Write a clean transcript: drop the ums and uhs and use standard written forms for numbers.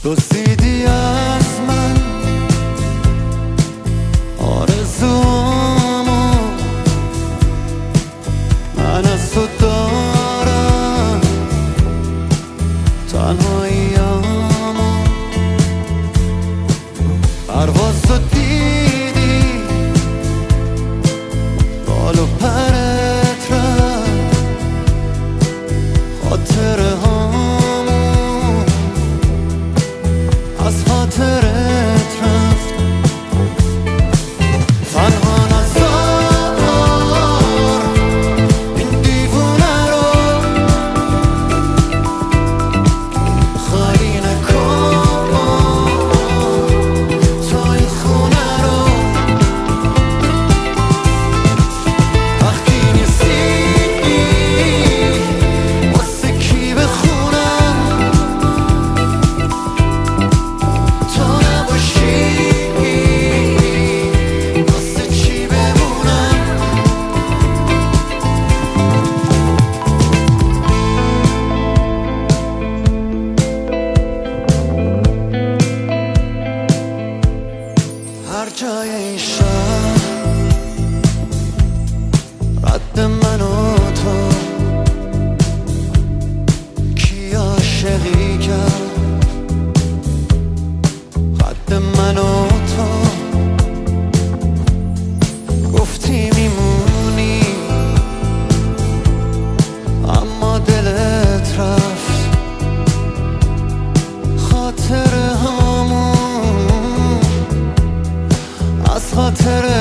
دزدیدی از من آرزوامو، من از تو دارم تنهاییامو. پرواز تو دیدی، بال و پرت رفت، خاطره هامون از خاطرت رفت. تنها نذار این دیوونه رو، خالی نکن تو این خونه رو. وقتی نیستی واسه کی بخونم، تو نباشی واسه چی بمونم. هر جای این شهر رد من و تو، کی عاشقی کرد قد من و تو. گفتی میمونی اما دلت رفت، خاطره هامون از خاطر